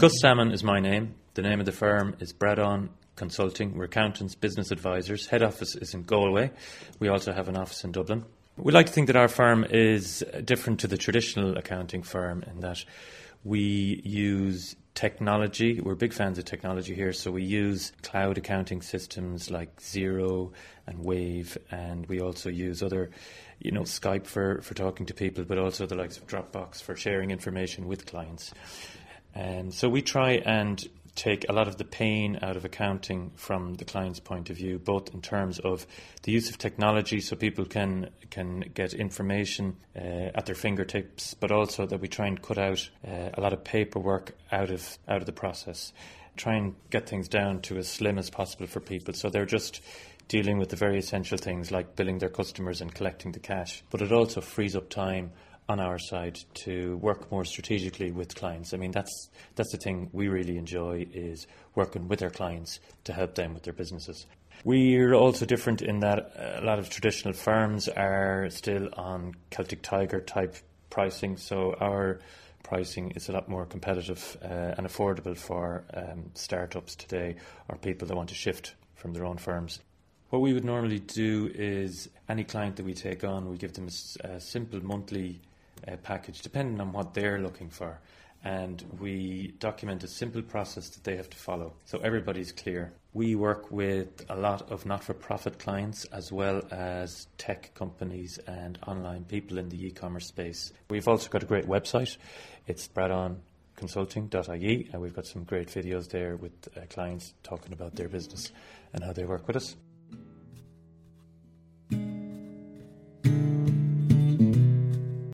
Gus Salmon is my name. The name of the firm is Bradon Consulting. We're accountants, business advisors. Head office is in Galway. We also have an office in Dublin. We like to think that our firm is different to the traditional accounting firm in that we use technology. We're big fans of technology here, so we use cloud accounting systems like Xero and Wave, and we also use other, Skype for talking to people, but also the likes of Dropbox for sharing information with clients. So we try and take a lot of the pain out of accounting from the client's point of view, both in terms of the use of technology so people can get information at their fingertips, but also that we try and cut out a lot of paperwork out of the process, try and get things down to as slim as possible for people so they're just dealing with the very essential things like billing their customers and collecting the cash. But it also frees up time on our side to work more strategically with clients. I mean, that's the thing we really enjoy, is working with our clients to help them with their businesses. We're also different in that a lot of traditional firms are still on Celtic Tiger type pricing, so our pricing is a lot more competitive and affordable for startups today or people that want to shift from their own firms. What we would normally do is any client that we take on, we give them a simple monthly package depending on what they're looking for, and we document a simple process that they have to follow so everybody's clear. We work with a lot of not-for-profit clients as well as tech companies and online people in the e-commerce space. We've also got a great website. It's bradonconsulting.ie, and we've got some great videos there with clients talking about their business and how they work with us.